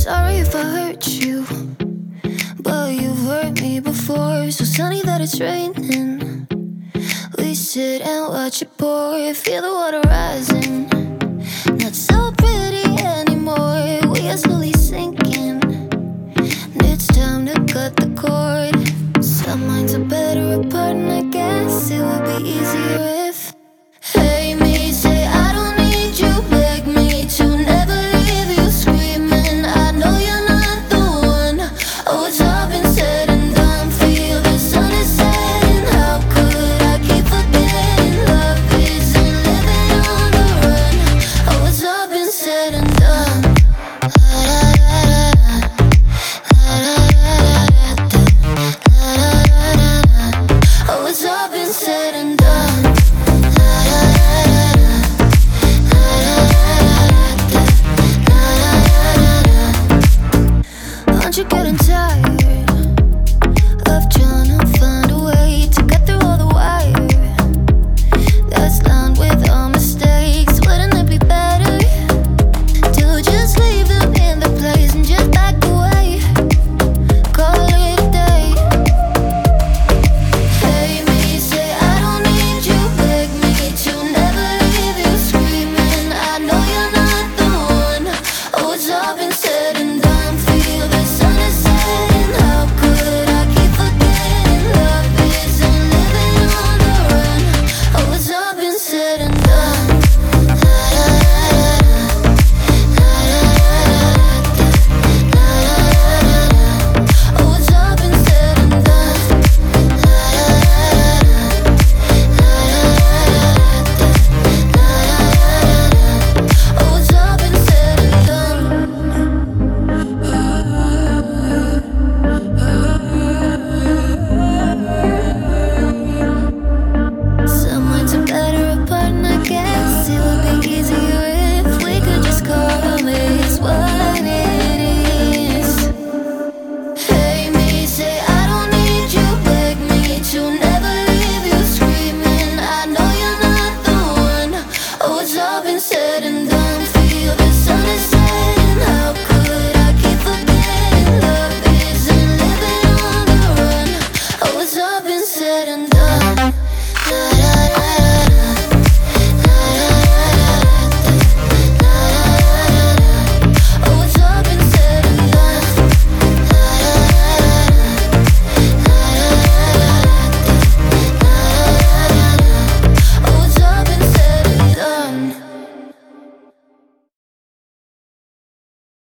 Sorry if I hurt you, but you've hurt me before. So sunny that it's raining, we sit and watch it pour. Feel the water rising, not so pretty anymore. We are slowly sinking, and it's time to cut the cord. Some minds are better apart, and I guess it would be easier if hate me, say I don't need you, beg me to never leave you screaming. I know you're not the one. Oh, it's all been said and done. Feel the sun is setting. How could I keep forgetting? Love isn't living on the run. Oh, it's all been said and done. Oh, it's all been said and done. Aren't you getting tired of trying to find a way to cut through all the wire that's lined with all mistakes? Wouldn't it be better to just leave them in their place and just back away? Call it a day. Hate me, say I don't need you, beg me to never leave you screaming. I know you're not the one. Oh, it's all been said and done. Feel the sun is setting. How could I keep forgetting? Love isn't living on the run. Oh, it's all been said and done. Oh, it's all been said and done. Oh, it's all been said and done. Some minds are better apart, and I guess it would be easier if we could just call this what it is. Hate me, say I don't need you, beg me to never leave you screaming. I know you're not the one. Oh, it's all been said and done.